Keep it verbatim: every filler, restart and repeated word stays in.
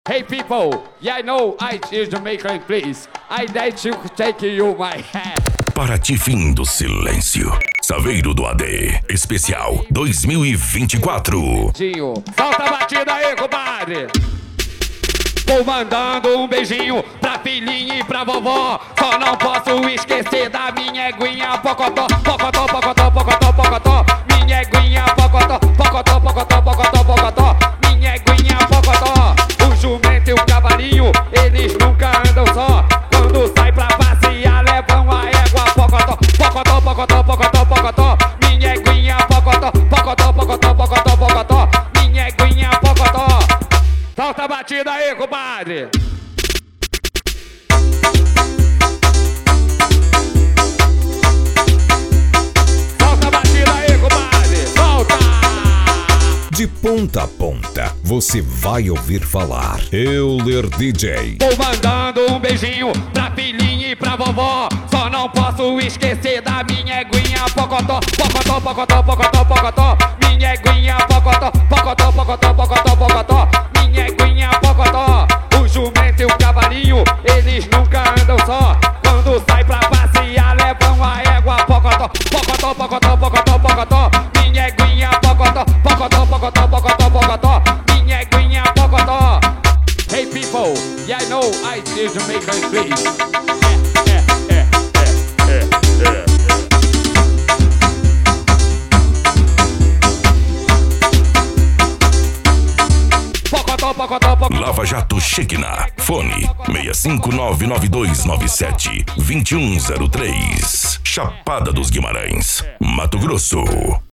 Hey people, yeah, I know I is Jamaican, please. I like to take you my hand. Paraty Fim do Silêncio. Saveiro do A D. Especial dois mil e vinte e quatro. Solta a batida aí, compadre. Vou mandando um beijinho pra filhinha e pra vovó. Só não posso esquecer da minha eguinha pocotó, pocotó, pocotó, pocotó, pocotó. Minha eguinha pocotó, pocotó, pocotó, pocotó, pocotó. Minha eguinha pocotó. O jumento e o cavalinho, eles nunca andam só. Quando sai pra passear, levam a égua pocotó, pocotó, pocotó, pocotó, pocotó. Minha eguinha pocotó, pocotó, pocotó, pocotó, pocotó. Minha eguinha pocotó. Solta a batida aí, compadre. Solta a batida aí, compadre. Solta! De ponta a ponta, você vai ouvir falar Euler D J. Vou mandando um beijinho pra filhinha e pra vovó. Só não posso esquecer da minha eguinha pocotó, pocotó, pocotó, pocotó, pocotó. Minha eguinha pocotó, pocotó, pocotó, pocotó, pocotó. Minha eguinha pocotó. O jumento e o cavalinho, eles nunca andam só. Quando sai pra passear, levam a égua pocotó, pocotó, pocotó, pocotó, pocotó. Minha eguinha pocotó, pocotó, pocotó, pocotó, pocotó. Minha eguinha pocotó. Hey people, yeah, I know I is Jamaican, please. Yeah, yeah, yeah, yeah, yeah, yeah. Pocotó, pocotó, pocotó. Lava Jato Shekinah. Fone seis cinco nove nove dois nove sete dois um zero três. Chapada dos Guimarães, Mato Grosso.